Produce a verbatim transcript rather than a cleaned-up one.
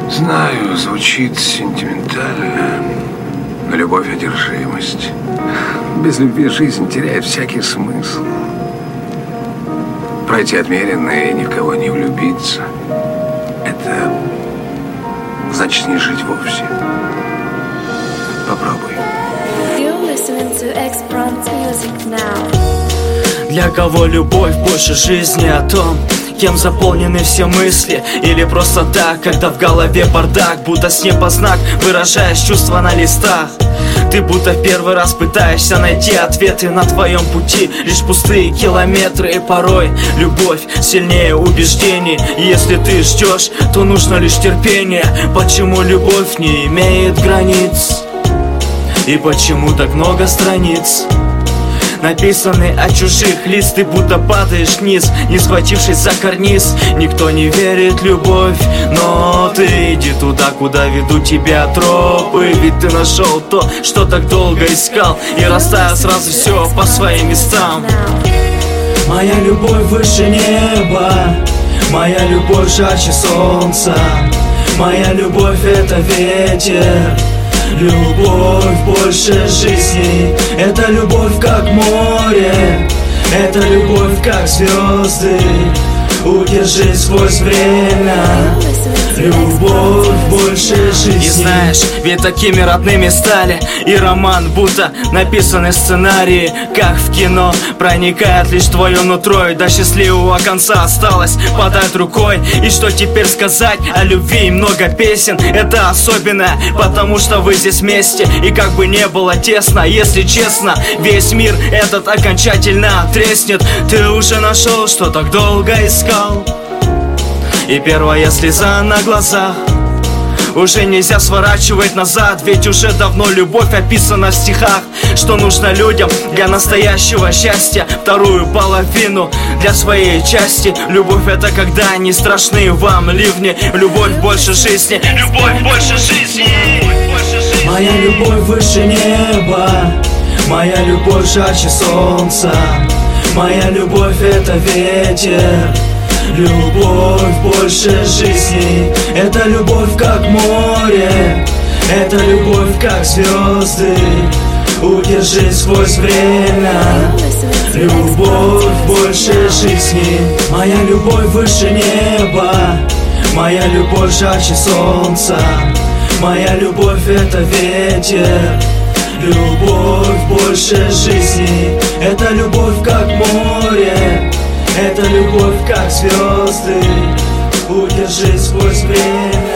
Знаю, звучит сентиментально, но любовь — одержимость. Без любви жизнь теряет всякий смысл. Пройти отмеренное и ни в кого не влюбиться — это значит не жить вовсе. Попробуй. Для кого любовь больше жизни, о том, кем заполнены все мысли, или просто так, когда в голове бардак, будто с неба знак, выражаешь чувства на листах. Ты будто в первый раз пытаешься найти ответы на твоем пути. Лишь пустые километры, и порой любовь сильнее убеждений. И если ты ждешь, то нужно лишь терпение. Почему любовь не имеет границ? И почему так много страниц написаны от чужих лиц? Ты будто падаешь вниз, не схватившись за карниз. Никто не верит в любовь, но ты иди туда, куда ведут тебя тропы. Ведь ты нашел то, что так долго искал, и расставил сразу все по своим местам. Моя любовь выше неба, моя любовь жарче солнца, моя любовь — это ветер. Любовь больше жизни, это любовь как море, это любовь как звезды. Удержись сквозь время, любовь больше жизни. И знаешь, ведь такими родными стали и роман, будто написаны сценарии, как в кино. Проникает лишь твое нутро, и до счастливого конца осталось подать рукой. И что теперь сказать о любви? Много песен, это особенно, потому что вы здесь вместе. И как бы не было тесно, если честно, весь мир этот окончательно треснет. Ты уже нашел, что так долго искал, и первая слеза на глазах. Уже нельзя сворачивать назад, ведь уже давно любовь описана в стихах. Что нужно людям для настоящего счастья? Вторую половину для своей части. Любовь — это когда не страшны вам ливни. Любовь больше жизни, любовь больше жизни. Моя любовь выше неба, моя любовь жарче солнца, моя любовь — это ветер. Любовь больше жизни, это любовь как море, это любовь как звезды. Удержись сквозь время, любовь больше жизни. Моя любовь выше неба, моя любовь жарче солнца, моя любовь — это ветер. Любовь больше жизни, это любовь как море, это любовь как звезды. Удержись сквозь время.